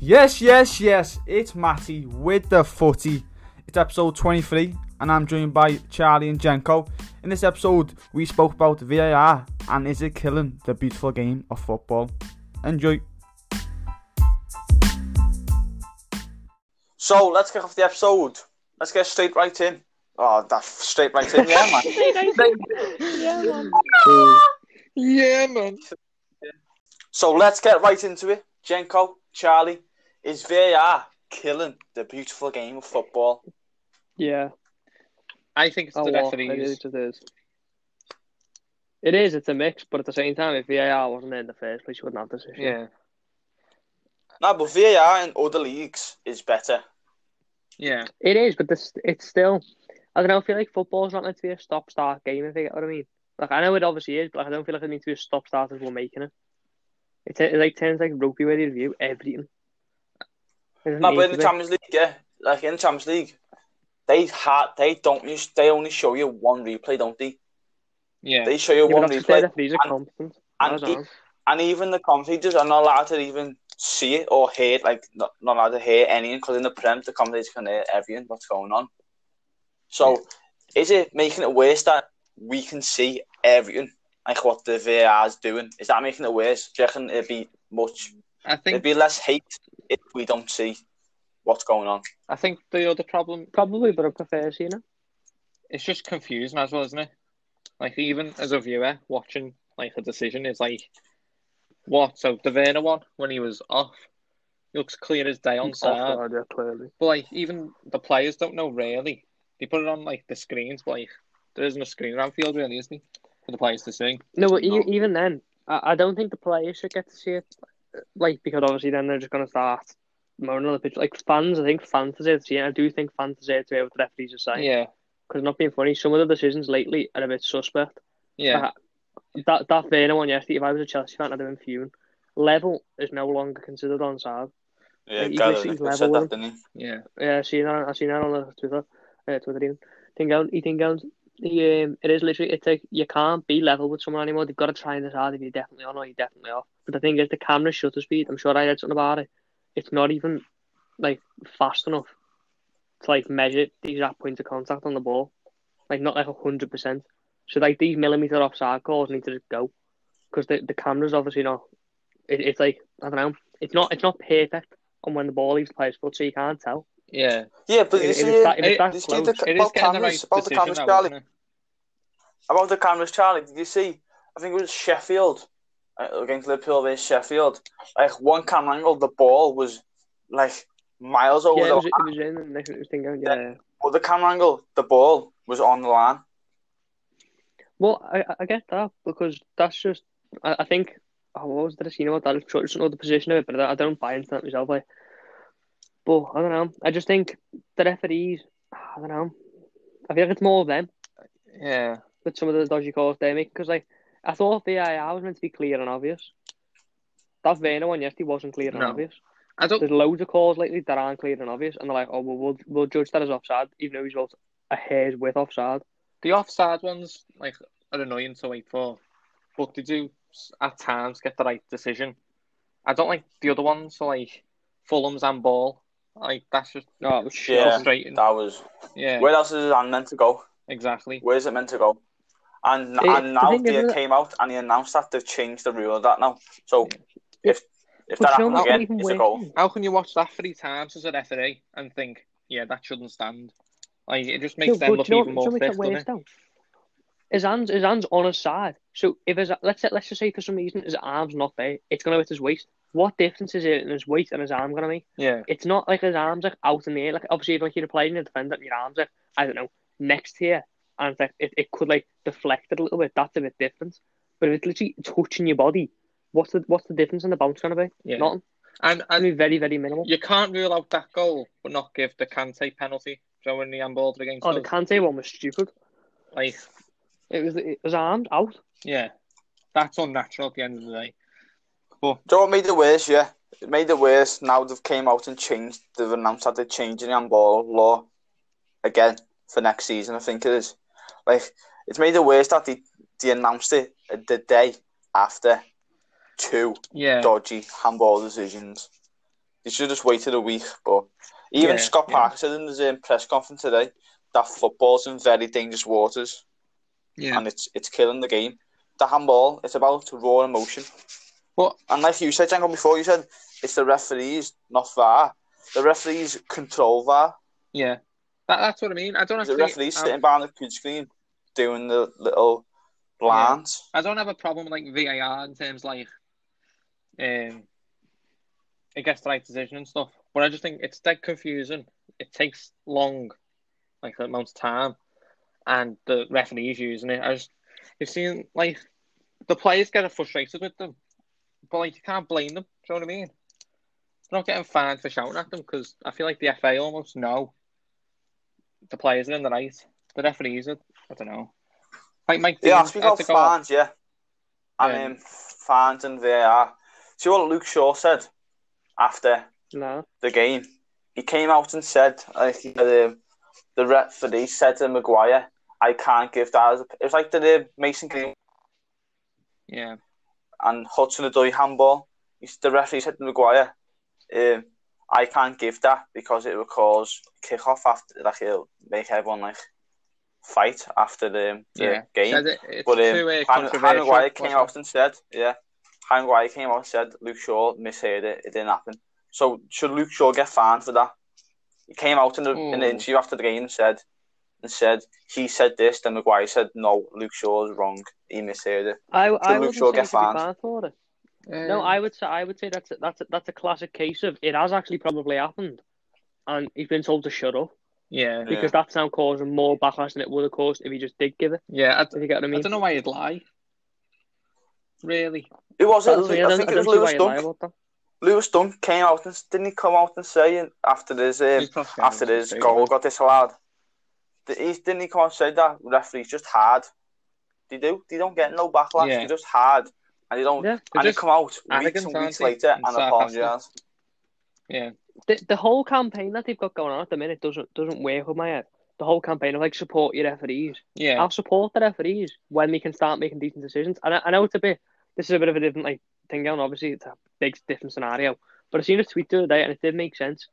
Yes. It's Matty with the footy. It's episode 23, and I'm joined by Charlie and Jenko. In this episode, we spoke about VAR and is it killing the beautiful game of football. Enjoy. So let's kick off the episode. Let's get straight right in. Oh, that's straight right in, yeah, man. Yeah, man. So let's get right into it. Jenko, Charlie, is VAR killing the beautiful game of football? Yeah. I think it's the referees. It is. It's a mix, but at the same time, if VAR wasn't in the first place, you wouldn't have this issue. Yeah. No, but VAR in other leagues is better. Yeah. It is, but it's still... I don't know, I feel like football's not meant to be a stop-start game, if you get what I mean. Like, I know it obviously is, but I don't feel like it needs to be a stop-start as we're making it. It like turns like rugby where they review everything. No, but in the Champions League, yeah. Like, in the Champions League, they only show you one replay, don't they? Yeah. They show you one replay. These are competent. And even the commentators are not allowed to even see it or hear it, like, not allowed to hear anything, because in the Prem, the commentators can hear everything, what's going on. So, is it making it worse that we can see everything, like what the VAR is doing? Is that making it worse? Do you reckon it'd be it'd be less hate if we don't see what's going on? I think the other problem... Probably, but I prefer seeing it. It's just confusing as well, isn't it? Like, even as a viewer, watching, like, a decision is like... What? So, the Werner one, when he was off, he looks clear as day on side. Yeah, clearly. But, like, even the players don't know, really. They put it on, like, the screens, but, like, there isn't a screen around field, really, isn't there, for the players to see? No, but even then, I don't think the players should get to see it, like, because obviously then they're just going to start moaning on the pitch. Like, fans, I think fans deserve to see it. I do think fans deserve to be able to referees are saying. Yeah. Because not being funny, some of the decisions lately are a bit suspect. Yeah. That Werner one yesterday, if I was a Chelsea fan, I'd have been fuming. Level is no longer considered onside. Yeah, like, Gary said that, didn't he? Yeah. Yeah, I've seen that on the Twitter even. It is literally, it's like, you can't be level with someone anymore. They've got to try and decide if you're definitely on or you're definitely off. But the thing is, the camera shutter speed, I'm sure I read something about it, it's not even, like, fast enough to, like, measure the exact point of contact on the ball. Like, not like 100%. So, like, these millimetre offside calls need to just go. Because the camera's obviously not, it's like, I don't know, it's not perfect on when the ball leaves the player's foot, so you can't tell. Yeah. Yeah, but you see, It is getting the right decision now, isn't it? About the cameras, Charlie, did you see, I think it was Sheffield, against Liverpool versus Sheffield, like, one camera angle, the ball was, like, miles over the line. It was in, and it was thinking, yeah. But the camera angle, the ball was on the line. Well, I get that, because that's just, I think, what was the scene about that? It's just another position of it, but I don't buy into that myself, like. But, I don't know, I just think the referees, I don't know, I feel like it's more of them. Yeah. With some of the dodgy calls they make, because, like, I thought VAR was meant to be clear and obvious. That Werner one yesterday wasn't clear and obvious. There's loads of calls lately that aren't clear and obvious, and they're like, oh, well, we'll judge that as offside, even though he's about a hair's width offside. The offside ones, like, are annoying to wait for, but they do, at times, get the right decision. I don't like the other ones, so, like, Fulham's handball. Like, that's just frustrating. That was... Yeah. Where else is his hand meant to go? Exactly. Where's it meant to go? And now they came out and he announced that they've changed the rule of that now. So, if that happens again, it's a goal. How can you watch that 3 times as a referee and think, yeah, that shouldn't stand? Like, it just makes them look even more fit, doesn't it? His hand's on his side. So if let's just say for some reason his arm's not there, it's gonna hit his waist. What difference is it in his weight and his arm gonna make? Yeah. It's not like his arm's like out in the air. Like obviously if like you're playing a defender and your arm's like, I don't know, next here, and it's like it could like deflect it a little bit, that's a bit different. But if it's literally touching your body, what's the difference in the bounce gonna be? Yeah. Nothing. And it's gonna be very, very minimal. You can't rule out that goal but not give the Kante penalty throwing the handball against us. The Kante one was stupid. Like it was armed out. Yeah. That's unnatural at the end of the day. But do you know what made it worse, yeah? It made it worse now they've came out and they've announced that they're changing the handball law again for next season, I think it is. Like, it's made it worse that they announced it the day after 2 dodgy handball decisions. They should have just waited a week. But even Scott Parker said in his press conference today that football's in very dangerous waters. Yeah. And it's killing the game. The handball, it's about raw emotion. And like you said, Django, before, you said it's the referees, not VAR. The referees control VAR. Yeah. That's what I mean. I don't have the referees sitting behind the computer screen doing the little blinds. Yeah. I don't have a problem with like VAR in terms like it gets the right decision and stuff. But I just think it's dead confusing. It takes long, like the amount of time, and the referees using it. You've seen like the players get frustrated with them, but like you can't blame them. Do you know what I mean? They're not getting fined for shouting at them because I feel like the FA almost know the players are in the right. The referees are, I don't know. Like Mike Dean speaking of fines, and fines and VAR. See what Luke Shaw said after the game? He came out and said, the referee said to Maguire, I can't give that. It was like the Mason Green. Yeah. And Hudson-Odoi handball. The referee said to Maguire, I can't give that because it will cause kick-off after, like, it'll make everyone, like, fight after the game. But Harry Maguire came out and said, Harry Maguire came out and said Luke Shaw misheard it. It didn't happen. So should Luke Shaw get fined for that? He came out in the interview after the game and said he said this. Then Maguire said no. Luke Shaw's wrong. He misheard it. Should Luke Shaw get fined for it? No, I would say that's a classic case of it has actually probably happened, and he's been told to shut up. Yeah, because that's now causing more backlash than it would have caused if he just did give it. Yeah, if you get what I mean. I don't know why he'd lie. Really, it was. I think it was Lewis Dunk. Lewis Dunk came out and didn't he come out and say after his goal got disallowed? Didn't he come out and say that referees just hard? They don't get no backlash. They're just hard, and they don't. Yeah, and they come out weeks and weeks later and apologise. Yeah. The whole campaign that they've got going on at the minute doesn't work with my head. The whole campaign of like support your referees. Yeah. I'll support the referees when they can start making decent decisions. And I know this is a bit of a different like thing going. Obviously, it's a big different scenario. But I seen a tweet the other day and it did make sense.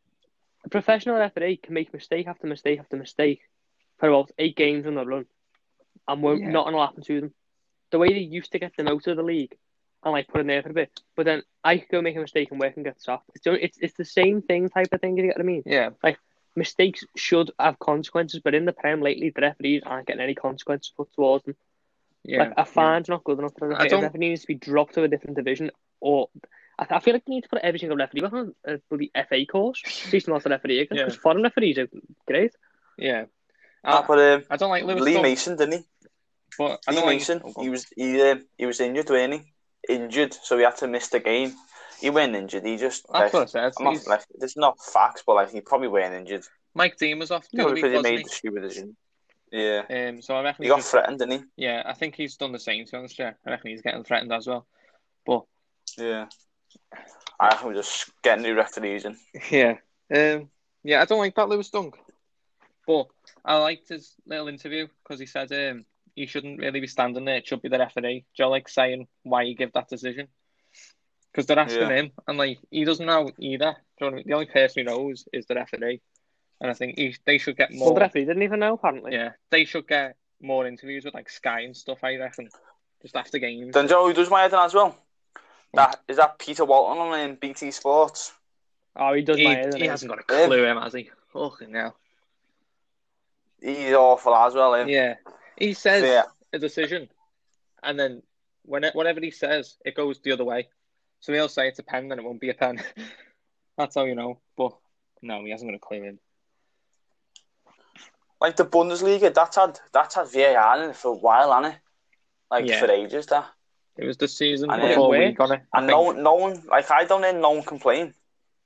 A professional referee can make mistake after mistake after mistake for about 8 games in a run, and nothing will happen to them. The way they used to get them out of the league and like put in there for a bit, but then I could go make a mistake and work and get stopped. It's the same thing type of thing. You get what I mean? Yeah. Like mistakes should have consequences, but in the Prem lately, the referees aren't getting any consequences put towards them. Yeah. Like a fine's not good enough for the referee. The referee needs to be dropped to a different division, or I feel like they need to put every single referee on a bloody FA course. Teach them how to referee again, because foreign referees are great. Yeah. I don't like Lewis Lee Mason, didn't he? But Lee Mason, he was injured, wasn't he? Injured, so he had to miss the game. He wasn't injured. He just that's what I said. There's not facts, but like he probably wasn't injured. Mike Dean was off because he made the stupid decision. Yeah. So I reckon he got threatened, didn't he? Yeah, I think he's done the same. To be honest, I reckon he's getting threatened as well. But yeah, I reckon we're just getting new referees in. Yeah. Yeah, I don't like that Lewis Dunk, but I liked his little interview because he said he shouldn't really be standing there. It should be the referee. Joe like saying why he give that decision. Because they're asking him, and like he doesn't know either. The only person who knows is the referee, and I think they should get more. Well, the referee didn't even know, apparently. Yeah, they should get more interviews with like Sky and stuff. I reckon, just after games. Then Joe, who does my head in as well? Is that Peter Walton on BT Sports? Oh, he does my head in. He hasn't got a clue, has he? Fucking hell. He's awful as well. Yeah, he says a decision, and then whatever he says, it goes the other way. So he'll say it's a pen, then it won't be a pen. That's how you know. But no, he hasn't got a clue in. Like the Bundesliga, that's had VAR in it for a while, hasn't it? Like for ages, that. It was the season before we got it. And no one, like I don't hear no one complain.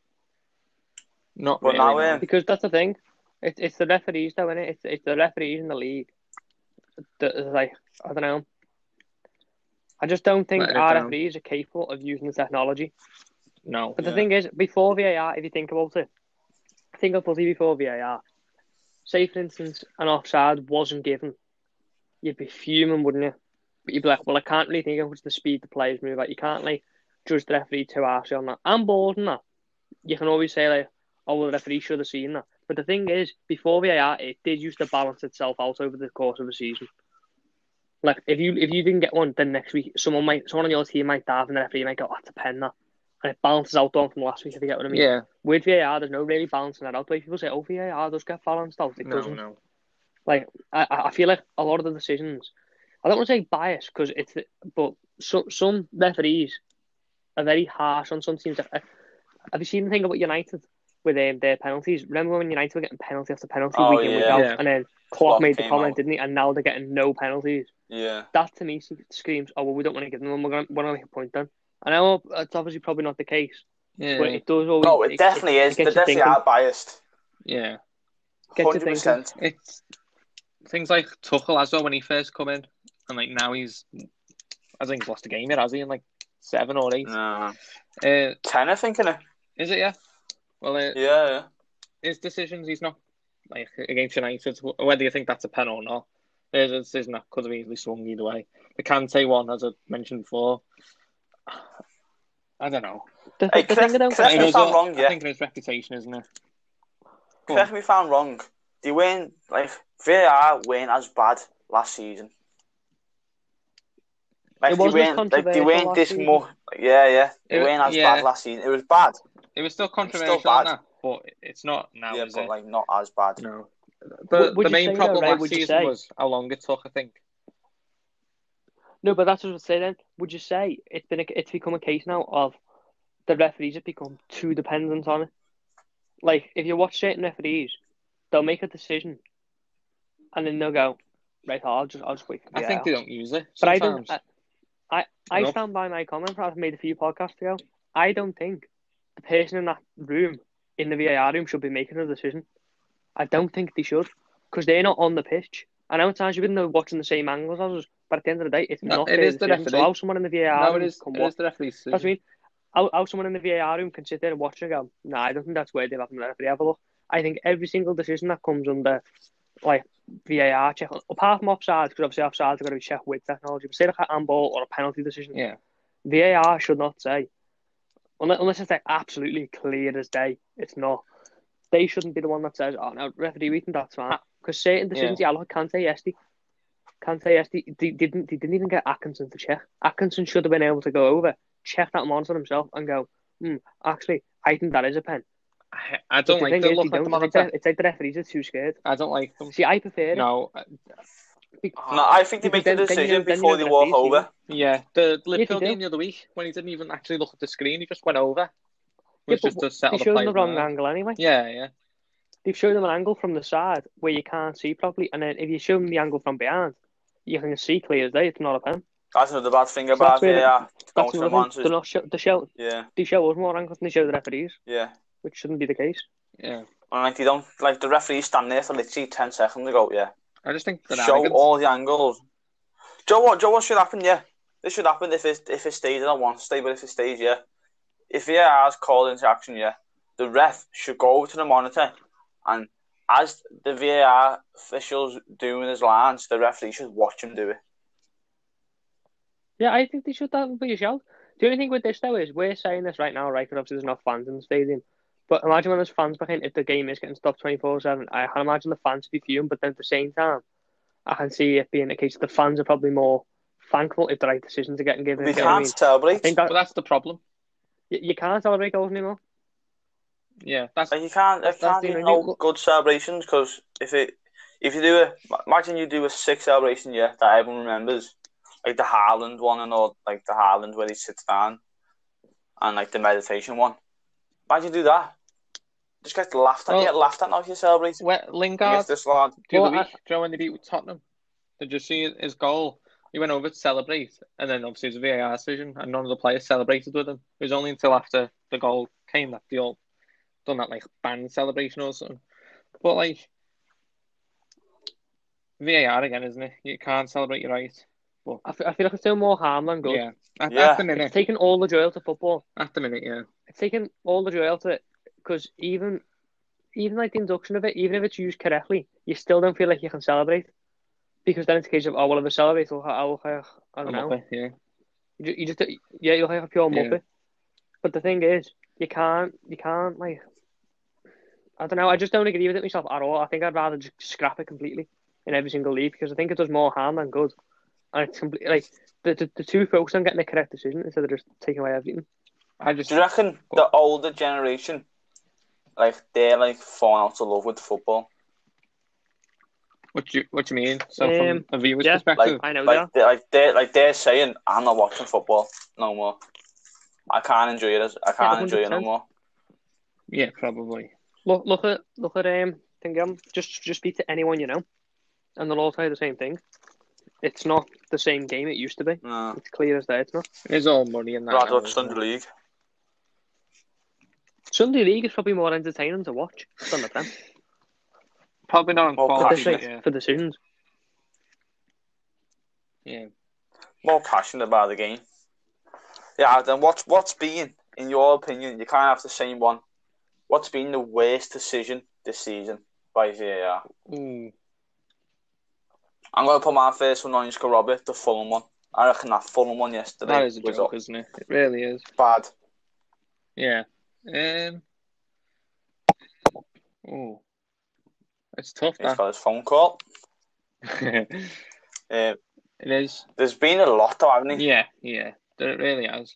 Not but really, now, no. Because that's the thing. It's the referees, though, isn't it? It's the referees in the league. That, like, I don't know. I just don't think our referees are capable of using the technology. No. But the thing is, before VAR, if you think about it, think of Buzzy before VAR. Say, for instance, an offside wasn't given. You'd be fuming, wouldn't you? But you'd be like, well, I can't really think of what's the speed the players move at. You can't, like, judge the referee too harshly on that. I'm bored on that. you can always say like, oh, well, the referee should have seen that. But the thing is, before VAR, it did used to balance itself out over the course of a season. Like if you didn't get one, then next week someone on your team might dive and the referee might go, that's a pen that. And it balances out on from last week, if you get what I mean. Yeah. With VAR, there's no really balancing that out. Like people say, oh, VAR does get balanced out. It doesn't. No. Like I feel like a lot of the decisions, I don't want to say biased because but some referees are very harsh on some teams. Have you seen the thing about United with their penalties? Remember when United were getting penalty after penalty week in, week out, and then Klopp made the comment, didn't he? And now they're getting no penalties. Yeah. That to me screams, oh well, we don't want to give them. We're going to make a point then. I know it's obviously probably not the case, Yeah. but it does always. No, it definitely is. They definitely are biased. Yeah. 100%. It's things like Tuchel as well when he first come in, and like now I think he's lost a game yet, has he? In like 7 or 8. No. 10, I think, innit? Is it? Yeah. Well, yeah. His decisions, he's not like against United. Whether you think that's a pen or not, there's a decision that could have easily swung either way. The Kante one, as I mentioned before, I don't know. Correct me if I'm wrong, yeah. I think his reputation, isn't it? Correct me if I'm wrong. They weren't like VAR weren't as bad last season. Like they weren't this much. Yeah. They weren't as bad last season. It was bad. It was still controversial, that, but it's not now. Yeah, is but it? like not as bad. No. The main problem last season was how long it took, I think. No, but that's what I was saying then. Would you say it's become a case now of the referees have become too dependent on it? Like, if you watch certain referees, they'll make a decision and then they'll go, right, I'll just wait for the I think they don't use it sometimes. But I stand by my comment I've made a few podcasts ago. I don't think the person in that room, in the VAR room, should be making a decision. I don't think they should, because they're not on the pitch. I know at times you've been watching the same angles as us, but at the end of the day, it's not it is the referee. So how someone in the VAR room is the referee's decision. That's what I mean. How someone in the VAR room can sit there and watch and go, nah, I don't think that's where they've had the referee have a look. I think every single decision that comes under like VAR check, apart from offside, because obviously offsides are going to be checked with technology, but say like a handball or a penalty decision, VAR should not say, unless it's like absolutely clear as day, it's not. They shouldn't be the one that says, oh no, referee, we think that's fine. Because certain decisions, look at Kante yesterday, they didn't even get Atkinson to check. Atkinson should have been able to go over, check that monitor himself, and go, actually, I think that is a pen. I don't like the look at the monitor. It's like the referees are too scared. I don't like them. See, I prefer it. No. No, I think they make the decision before they walk over. Yeah, the Liverpool game the other week, when he didn't even actually look at the screen, he just went over. Just to settle they showed them the wrong angle anyway. Yeah. They've shown them an angle from the side where you can't see properly, and then if you show them the angle from behind, you can see clear as day. It's not a pen. That's another bad thing about VAR. They show us more angles than they show the referees. Yeah. Which shouldn't be the case. Yeah. And like they don't, like the referees stand there for literally 10 seconds to go, yeah. I just think show all the angles. Joe, what should happen? Yeah, this should happen if it stays. I don't want to stay, but if it stays, yeah. If VAR is called into action, yeah, the ref should go over to the monitor, and as the VAR officials doing his lines, the referee should watch him do it. Yeah, I think they should. That would be a shout. The only thing with this though is we're saying this right now, right? Because obviously there's no fans in the stadium. But imagine when there's fans behind, if the game is getting stopped 24/7, I can imagine the fans be fuming. But then at the same time, I can see it being the case that the fans are probably more thankful if the right decisions are getting given. We can't celebrate. But that's the problem. You can't celebrate goals anymore. Yeah, that's like you can't do no good celebrations because if you imagine you do a sick celebration, yeah, that everyone remembers, like the Haaland one and all, like the Haaland where he sits down, and like the meditation one. Imagine you do that. Just get laughed at. You get laughed at now if you celebrate. Lingard, the other week, do you know when they beat Tottenham? Did you see his goal? He went over to celebrate, and then obviously it was a VAR decision, and none of the players celebrated with him. It was only until after the goal came that they all done that like band celebration or something. But like VAR again, isn't it? You can't celebrate your right. But I feel like it's doing more harm than good. Yeah, at the minute, it's taking all the joy out of football. At the minute, yeah, it's taking all the joy out of it because even like the induction of it, even if it's used correctly, you still don't feel like you can celebrate. Because then it's a case of, if I celebrate, I don't know. Muppet, yeah. You look like a pure muppet. But the thing is, You can't like. I don't know. I just don't agree with it myself at all. I think I'd rather just scrap it completely in every single league because I think it does more harm than good. And it's completely like the two focus on getting the correct decision instead of just taking away everything. Do you reckon the older generation, like they're like falling out of love with football? What do you mean? So from a viewer's yeah, perspective, I know they're saying, I'm not watching football no more. I can't enjoy it. I can't enjoy it no more. Yeah, probably. Look at just speak to anyone you know, and they'll all tell you the same thing. It's not the same game it used to be. No. It's clear as day. It's not. It's all money in that. Rather watch Sunday League. Sunday League is probably more entertaining to watch than the Prem. Probably not on quality, for decisions. Yeah. More passionate about the game. Yeah, then what's been, in your opinion, you can't have the same one. What's been the worst decision this season by VAR? Ooh. I'm going to put my first one on Scott Robert, the Fulham one. I reckon that Fulham one yesterday that is a joke, isn't it? It really is. Bad. Yeah. Oh. It's tough, He's got his phone call. It is. There's been a lot, though, hasn't he? Yeah. It really has.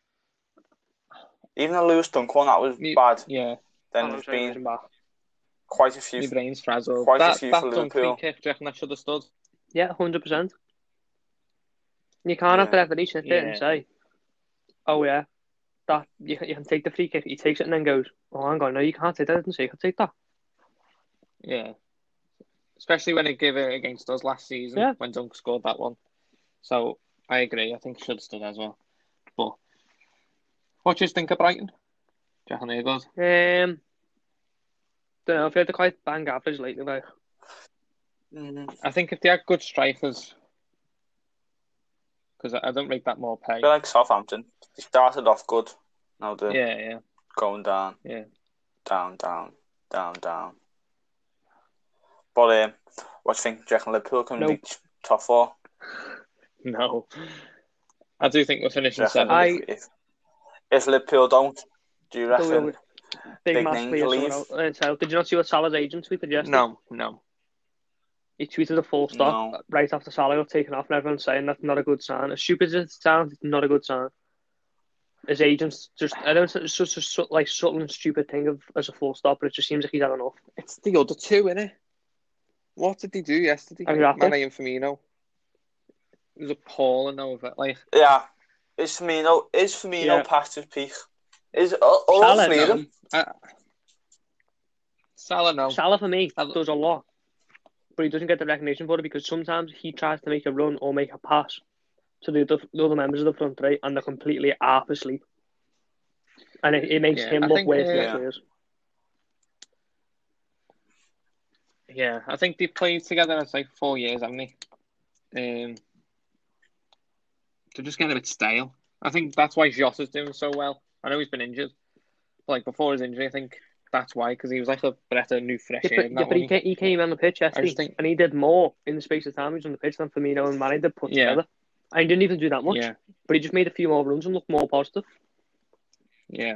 Even the Lewis Dunk one, that was bad. Yeah. Then there's been quite a few. My brain's frazzled. Quite a few for Dunk Liverpool. free kick, do you reckon that should have stood? Yeah, 100%. You can't have the referee sit there and say, "Oh yeah, that you can take the free kick." He takes it and then goes, "Oh, hang on, no, you can't take that." I didn't say you could take that. Yeah. Especially when he gave it against us last season when Dunk scored that one. So I agree. I think he should have stood as well. But what do you think of Brighton? Do you reckon they're good? Don't know. I've heard they're quite bang average lately, like. I think if they had good strikers, because I don't rate that more pay. They're like Southampton. They started off good. Now they're going down. Yeah. Down. But what do you think? Do you reckon Liverpool can reach top 4? No. I do think we're finishing 7th. If Liverpool don't, do you reckon big names will leave? Did you not see what Salah's agent tweeted yesterday? No. He tweeted a full stop right after Salah got taken off, and everyone's saying that's not a good sign. As stupid as it sounds, it's not a good sign. His agents it's such a like subtle and stupid thing as a full stop, but it just seems like he's had enough. It's the other two, innit? What did he do yesterday? Exactly. Mane and Firmino. It was appalling over. Like, yeah, is Firmino past his peak? Is all three of them? Salah, no. Salah for me does a lot, but he doesn't get the recognition for it because sometimes he tries to make a run or make a pass to the other members of the front three, and they're completely half asleep, and it makes him look worse than he is. Yeah, I think they've played together for like 4 years, haven't they? They're just getting a bit stale. I think that's why Jota's doing so well. I know he's been injured, but like before his injury, I think that's why, because he was like a breath of new fresh air. But he came on the pitch yesterday, and he did more in the space of time he was on the pitch than Firmino and Mane did put together. And he didn't even do that much, but he just made a few more runs and looked more positive. Yeah.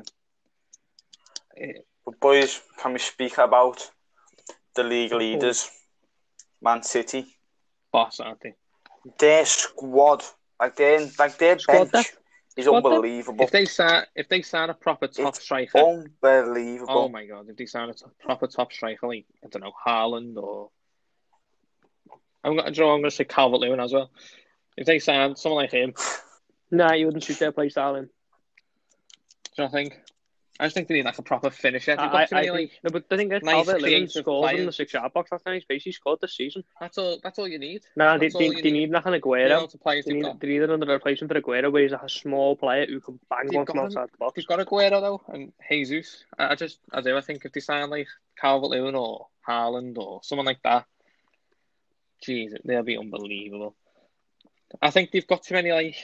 But boys, can we speak about the league leaders, Man City? Boss, aren't they? Their squad, their bench is unbelievable. If they sign a proper top striker, unbelievable. Oh my god! If they sign a proper top striker, like I don't know, Haaland or I'm going to say Calvert-Lewin as well. If they sign someone like him, nah, you wouldn't shoot their play style in. Do you think? I just think they need like a proper finisher. No, but the thing is, Calvert-Lewin scores in the 6-yard box. That's how he's basically scored this season. That's all you need. Nah, they need like an Aguero. They need another replacement for Aguero, where he's like a small player who can bang one from outside the box. They've got Aguero though, and Jesus. I think if they sign like Calvert-Lewin or Haaland or someone like that, jeez, they'll be unbelievable. I think they've got too many like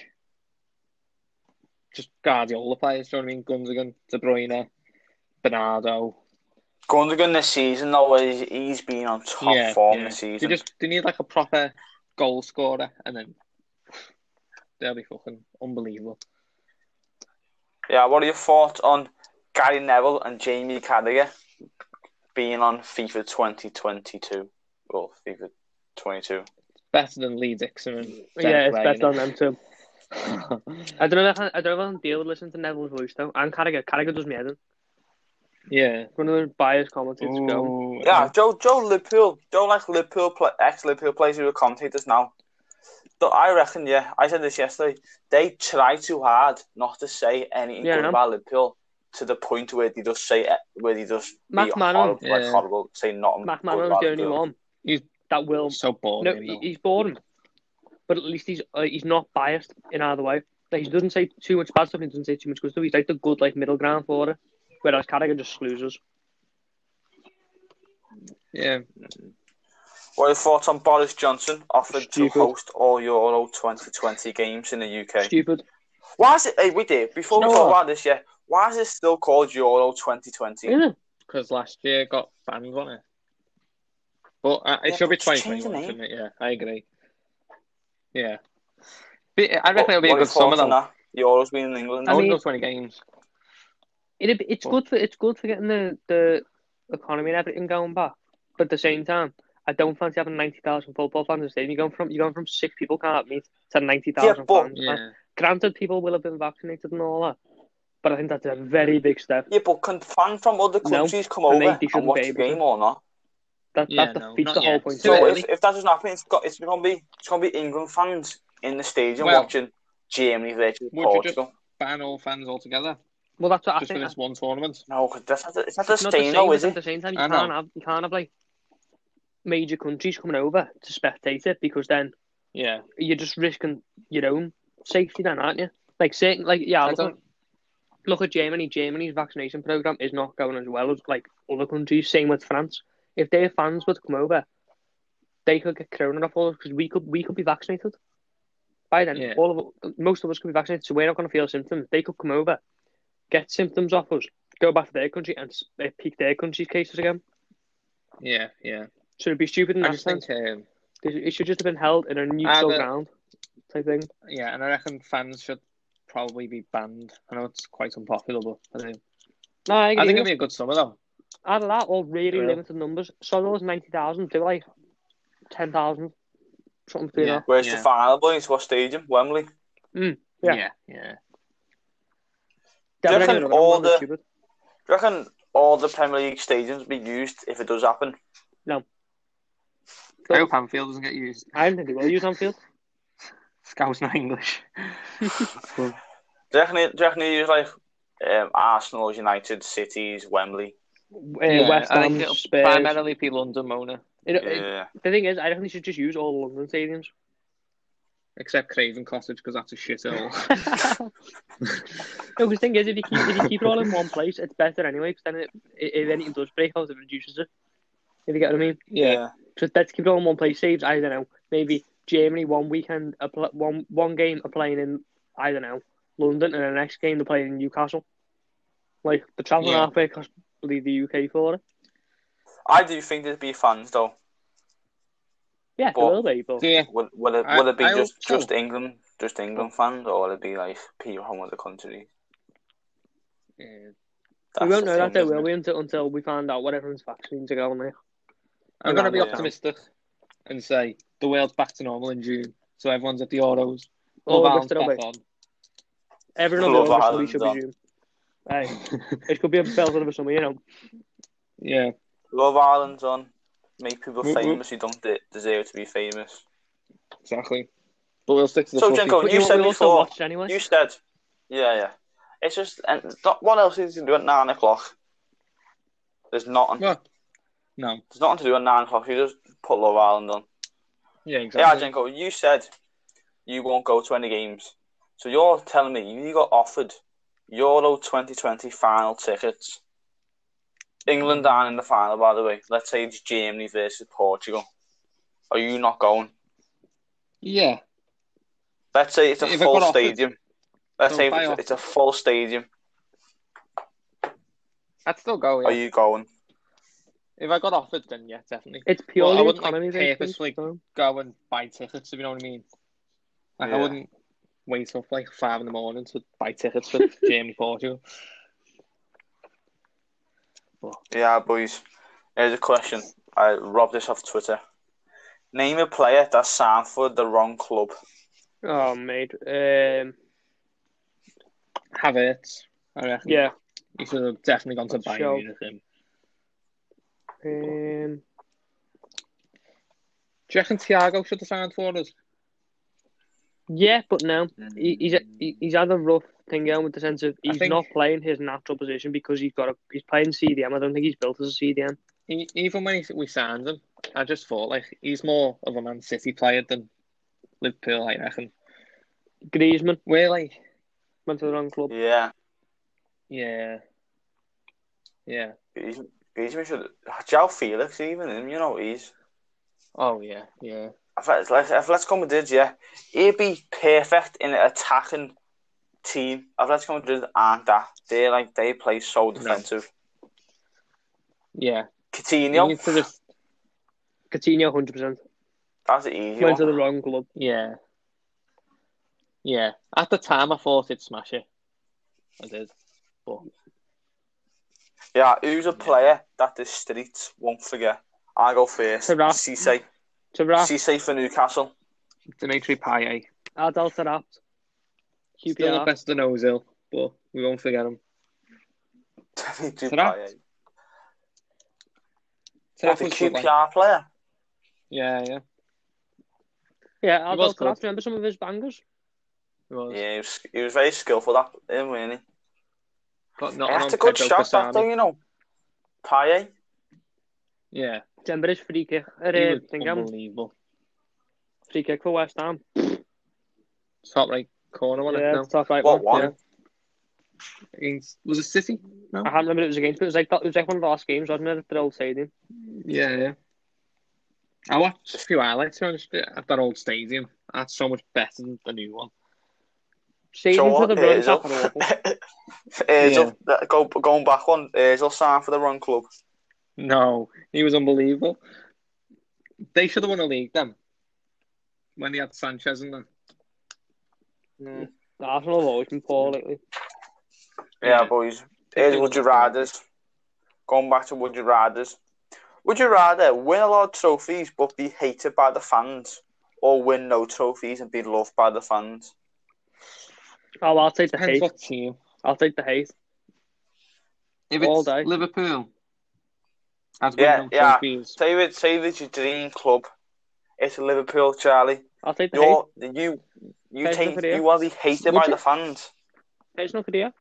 just Guardiola players, do you know what I mean? Gundogan, De Bruyne, Bernardo. Gundogan this season, though, he's been on top form this season. They need like a proper goal scorer, and then they'll be fucking unbelievable. Yeah, what are your thoughts on Gary Neville and Jamie Carragher being on FIFA 2022 or FIFA 22. Better than Lee Dixon and Yeah, it's Clay, better than innit? them too. I don't know if I can deal with listening to Neville's voice though. And Carragher does me head in. Yeah. One of the biased commentators go. Ooh, Yeah, Joe Liverpool, ex-Liverpool players who are commentators now. But I reckon, I said this yesterday, they try too hard not to say anything good about Liverpool to the point where they just say, horrible, say nothing. McManaman's the only one that will. So boring. No, he's boring, but at least he's not biased in either way. Like, he doesn't say too much bad stuff, and he doesn't say too much good stuff. He's like the good middle ground for it. Whereas Carragher just slews us. Yeah. What are your thoughts on Boris Johnson offered to host all Euro 2020 games in the UK? Stupid. Why is it? Hey, before we talk about this, why is it still called Euro 2020? Yeah. Because last year got banned, wasn't it? But it should be 2021, shouldn't it? Yeah, I agree. Yeah. I reckon it'll be a good summer though. Euro's been in England. I mean, 20 games. It's good for getting the economy and everything going back. But at the same time, I don't fancy having 90,000 football fans in the stadium. You're going from 6 people can't meet to 90,000 fans. Yeah. Granted, people will have been vaccinated and all that, but I think that's a very big step. Yeah, but can fans from other countries come over and watch the game or not? That defeats the whole point. So if that doesn't happen, it's going to be England fans in the stadium watching Germany versus Portugal. Would you just ban all fans altogether? Well, that's what just I think. For this one tournament. No, because it's not the same though, is it? At the same time, you can't have like major countries coming over to spectate it, because then you're just risking your own safety, then, aren't you? Like saying, look at Germany. Germany's vaccination program is not going as well as like other countries. Same with France. If their fans were to come over, they could get corona off us because we could be vaccinated by then. Yeah. Most of us could be vaccinated, so we're not going to feel symptoms. They could come over, get symptoms off us, go back to their country, and peak their country's cases again. Yeah. So it'd be stupid in that sense. It should just have been held in a neutral ground type thing. Yeah, and I reckon fans should probably be banned. I know it's quite unpopular, but I think it'd be a good summer though. Either that or really limited numbers. So those 90,000, do like 10,000, something between that. Where's the final, boys? What stadium? Wembley. Yeah. Do you reckon all the Premier League stadiums will be used if it does happen? No. I hope Anfield doesn't get used. I don't think they will use Anfield. Scouse not English. Do you reckon they use like Arsenal, United, Cities, Wembley? West Ham, Spurs. Primarily be London, Mona. The thing is, I reckon they should just use all the London stadiums. Except Craven Cottage, because that's a shithole. No, the thing is, if you keep it all in one place, it's better anyway, because then if anything does break out, it reduces it. If you get what I mean? Yeah. So let's keep it all in one place. Saves, I don't know, maybe Germany one weekend, one game are playing in, I don't know, London, and the next game they're playing in Newcastle. Like, the travelling halfway across the UK for it. I do think there'd be fans though. Yeah, there will be. But will it be just England fans, or will it be like people from other countries? We won't know that, will we, until we find out what everyone's vaccines are going like. I'm going to be optimistic and say the world's back to normal in June, so everyone's at the Euros. Love back on. Everyone will be over, should be June. Hey, it could be a belt of a summer, you know. Yeah. Love Ireland's on. Make people famous who don't deserve to be famous. Exactly. But we'll stick to the So, Jenko, you said before. Anyway. You said. Yeah. It's just. And what else is you do at 9 o'clock? There's nothing. What? No. There's nothing to do at 9 o'clock. You just put Love Ireland on. Yeah, exactly. Yeah, Jenko, you said you won't go to any games. So you're telling me you got offered Euro 2020 final tickets. England aren't in the final, by the way. Let's say it's Germany versus Portugal. Are you not going? Yeah. Let's say it's a full stadium. Let's say it's a full stadium. I'd still go, yeah. Are you going? If I got offered, then yeah, definitely. It's purely I wouldn't economy. Purposely go and buy tickets, if you know what I mean. I wouldn't wait up like 5 a.m. to buy tickets for Germany, Portugal. Yeah, boys. Here's a question. I robbed this off Twitter. Name a player that signed for the wrong club. Oh, mate. Havertz, I reckon. Yeah. He should have definitely gone to That's Bayern with him. Do you reckon Thiago should have signed for us? Yeah, but no. He's had a rough thing going with the sense of he's not playing his natural position because he's playing CDM. I don't think he's built as a CDM. Even when we signed him, I just thought like he's more of a Man City player than Liverpool, I reckon. Griezmann. We're like went to the wrong club. Yeah. Griezmann should. João Felix, even him, you know, he's. Oh yeah. If Atletico Madrid, yeah, he'd be perfect in an attacking team. Atletico Madrid aren't that. They play so defensive. Yeah. Coutinho. Coutinho, 100%. That's the easy Went one. to the wrong club. Yeah. At the time, I thought he'd smash it. I did. But... Yeah, who's a player that the streets won't forget? I go first. Cisse. Cisse for Newcastle. Dimitri Payet. Adel Taarabt. QPR. Still not better than Ozil, but we won't forget him. Dimitri Payet. What, the QPR player? Yeah. Yeah, Adel Taarabt. Remember some of his bangers? Yeah, he was very skillful, wasn't he? But not that's a good shot, that though, you know. Payet. Yeah. Remember his free kick? Unbelievable. Free kick for West Ham. Top right corner, wasn't it? Yeah, top right one. What one? Was it City? No? I can't remember who it was against, but it was like one of the last games, wasn't it, at the old stadium? Yeah. I watched a few highlights at that old stadium. That's so much better than the new one. Stadium for the run, awful. Going back one, Ozil signed for the wrong club. No, he was unbelievable. They should have won a league then. When they had Sanchez in them. Arsenal have always been poor lately. Yeah, boys. Here's Would You Rathers. Going back to Would You Rathers. Would you rather win a lot of trophies but be hated by the fans, or win no trophies and be loved by the fans? Oh, I'll take the hate. What team? I'll take the hate. If all it's day. Liverpool. Yeah. Say it's your dream club. It's Liverpool, Charlie. I'll take the hate. You want to be hated by the fans. It's not for you.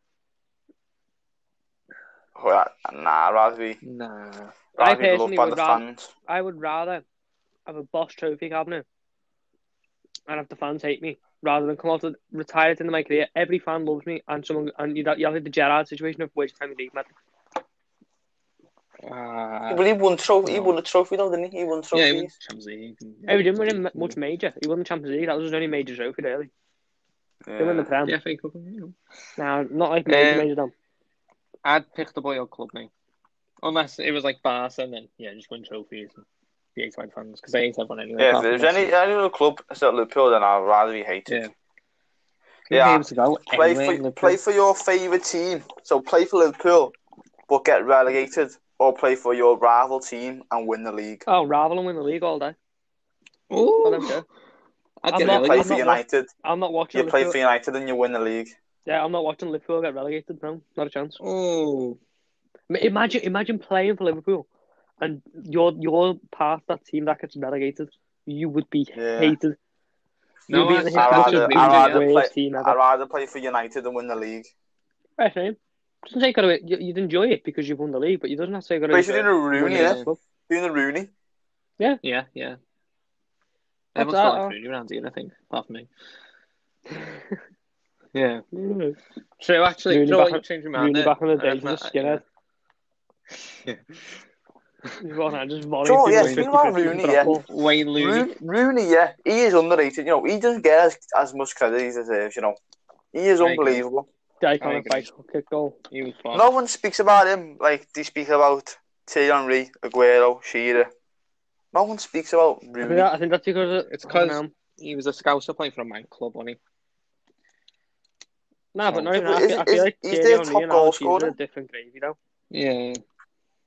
Nah, I'd rather be. Nah. I personally would rather have a Bosch trophy cabinet and have the fans hate me rather than come out to retire at the end of my career. Every fan loves me, and you have the Gerrard situation of waste time you leave, man. But he won trophy. He won a trophy though, didn't he? He won trophies. Yeah, he won Champions League. He didn't win much major. He won the Champions League. That was his only major trophy, really. Yeah. He won the Prem. Yeah, FA Cup. No, not like major though. I'd pick the boy-old club, mate. Unless it was like Barca, and then just win trophies and be hated by fans because they hate everyone anyway. Yeah, if there's any other club instead of Liverpool, then I'd rather be hated. Yeah. Play for your favourite team. So play for Liverpool, but get relegated, or play for your rival team and win the league. Oh, rival and win the league all day. Oh, play for United. I'm not watching. You play for United and you win the league. Yeah, I'm not watching Liverpool get relegated. No, not a chance. Oh. Imagine playing for Liverpool and you're part of that team that gets relegated. You would be hated. No, I'd rather play for United and win the league. Right, same. Doesn't say you'd enjoy it because you've won the league, but you doesn't have to say doing the Rooney. Yeah. Everyone's got like Rooney around here, I think, apart from me. Yeah. So actually, you change your mind. Rooney back in the days was a skinhead. Wayne Rooney. Rooney, yeah, he is underrated. You know, he doesn't get as much credit as he deserves. You know, he is unbelievable. The iconic bicycle kick goal. He was fun. No one speaks about him like they speak about Thierry Henry, Aguero, Shearer. No one speaks about Rooney. I think that's because he was a scouser playing for a man club, wasn't he? No, but not even. I feel like he's their top goal scorer. A different gravy, though. Yeah.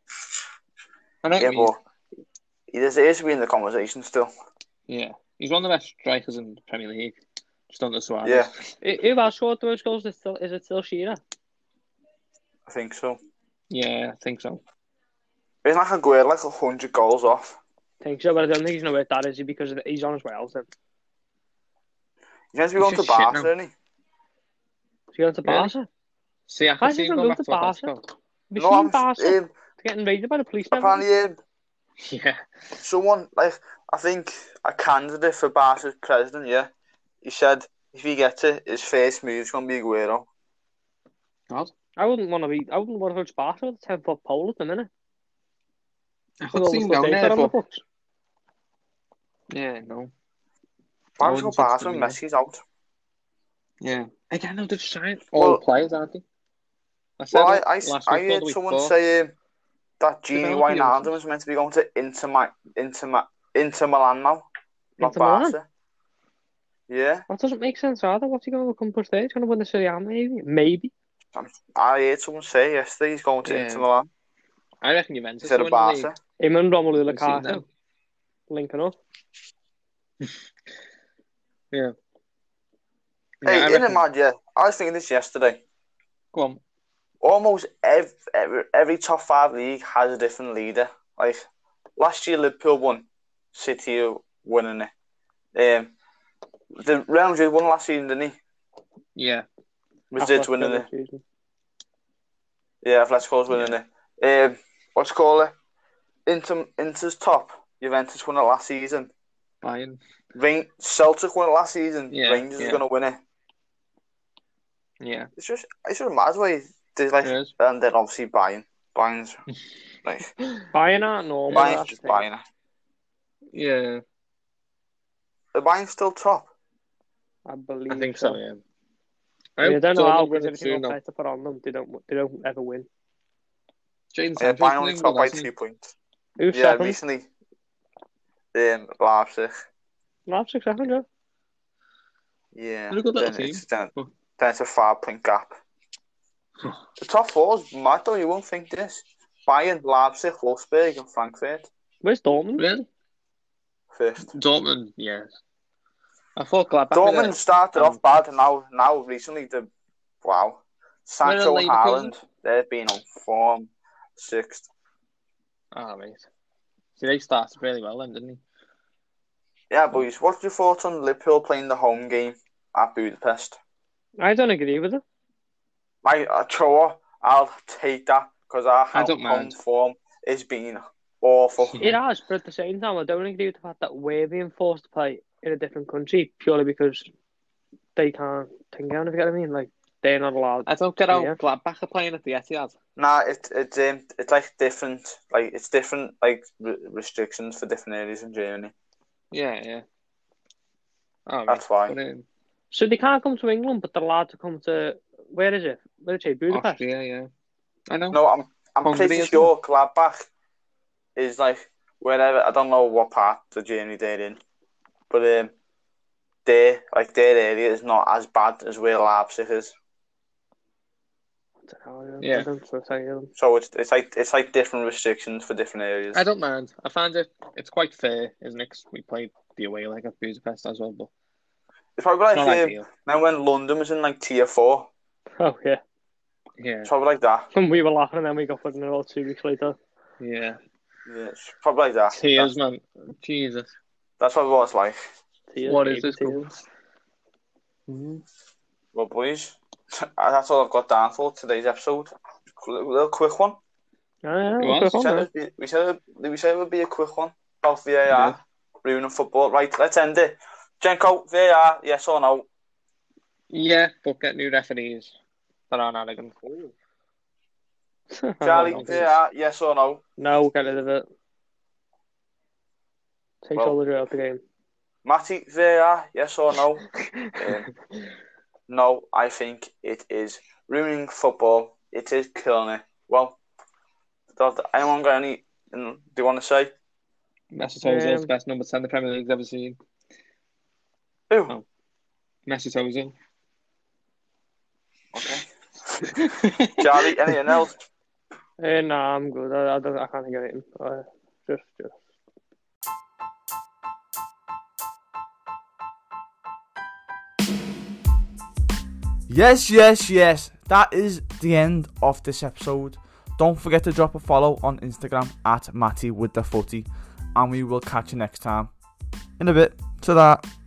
I know what Yeah, you mean. but he deserves to be in the conversation still. Yeah. He's one of the best strikers in the Premier League. Just under Suarez. Yeah. Who has scored the most goals? Is it still Shearer? I think so. Yeah, I think so. Isn't like Aguero like 100 goals off? I think so, but I don't think he's nowhere that is he because he's on as well. So. He's meant to be He's going to just shit Barca, now. isn't he? Is he going to Really? Barca? See, I Why can is see he him going going to back to Barca? Atletico. Have you No, seen Barca getting raided by the police? And everything? apparently, Yeah. someone, like, I think a candidate for Barca's president, yeah, he said if he gets it, his first move is going to be Aguero. God. I wouldn't want to coach Barca with a 10-foot pole at the minute. I With could all see the him stuff going they've there, got on the but books. yeah, no. Why I would you go wouldn't touch Barca them when either. Messi's out? Yeah. Again, no, they're just trying Well- all players, aren't they? I said Well, it last week I or the heard week someone before. say that Gini Develop the Wijnaldum youngsters. was meant to be going to Inter Milan now, not Inter Milan? Barca. Yeah, That doesn't make sense either. What's he going to become first there? He's going to win the Serie A, maybe. Maybe. I heard someone say yesterday he's going to Yeah. Inter Milan I reckon Juventus instead will of win the league. Barca. Him and Romelu We've seen Lukaku them. linking up. Yeah. Hey, I in a reckon. mad, yeah, I was thinking this yesterday. Go on. Almost every top 5 league has a different leader. Like last year, Liverpool won, City are winning it. The Real Madrid won last season, didn't he? Yeah. Madrid's winning it. Season. Yeah, Atletico's winning it. What's it called? Inter's top. Juventus won it last season. Bayern. Celtic won it last season. Yeah, Rangers yeah. are going to win it. Yeah. It's just mad way. There's like, It is. and then obviously Bayern's like Bayern aren't normal. Bayern's that's just the thing. Bayern. Yeah. Are Bayern still top? I believe I think so, yeah. I mean, I don't know how Dortmund because win it everything soon, else though. tries to put on them. They don't ever win. Jadon Yeah, Sancho's Bayern been only doing top good, by hasn't 2 points. Who's Yeah, second? recently. Leipzig. Leipzig second, yeah. Yeah. They're a good little Then team. it's a 5-point gap. The top 4's mad though. You won't think this. Bayern, Leipzig, Wolfsburg, and Frankfurt. Where's Dortmund? Really? First. Dortmund, yes. I thought Gladbach Dortmund started off um, bad, and now recently wow. Sancho and Leverkusen? Haaland, they've been on form. 6th. Oh, mate. See, they started really well then, didn't Yeah, boys. What's your thoughts on Liverpool playing the home game at Budapest? I don't agree with it. I'll take that because our I don't home mind. form has been awful. It has, but at the same time, I don't agree with the fact that we're being forced to play in a different country purely because they can't think out, if you get what I mean. Like, they're not allowed. I don't get how Yeah. Gladbach are playing at the Etihad. Nah, it's like different. Like it's different. Like restrictions for different areas in Germany. Yeah. Oh, That's mate. fine. But, So they can't come to England, but they're allowed to come to, where is it? Where is it? Budapest? Austria, yeah. I know. No, I'm Hungary, pretty isn't sure Gladbach is like wherever. I don't know what part of Germany they're in, but their area is not as bad as where Leipzig is. Yeah. I don't know them. So it's like different restrictions for different areas. I don't mind. I find it's quite fair, isn't it? 'Cause we played the away leg at Budapest as well, but It's probably it's like not ideal. now when London was in like tier 4. Oh, yeah. Yeah. It's probably like that. And we were laughing and then we got put in the road 2 weeks later. Yeah. Yeah, it's probably like that. Tears, man. Jesus. That's probably what it's like. Tears, What baby is this tears. Well, boys, that's all I've got down for today's episode. A little quick one. Yeah, Go on. quick one, man. We said it would be a quick one about VAR, ruining football. Right, let's end it. Jenko, VAR, yes or no? Yeah, but get new referees that aren't arrogant. Charlie, Oh, VAR, yes or no? no, get rid of it. Takes Well- all the joy out of the game. Matty, VAR, yes or no? No, I think it is ruining football. It is killing it. Well, does anyone got any? Do you want to say? Mesut Ozil's the best number 10 the Premier League's ever seen. Who? Oh. Mesut Ozil. Okay. Charlie, anything else? Nah, I'm good. I can't think of anything. Just. Yes. That is the end of this episode. Don't forget to drop a follow on Instagram at Matty with the Footy, and we will catch you next time. In a bit. Ta-da.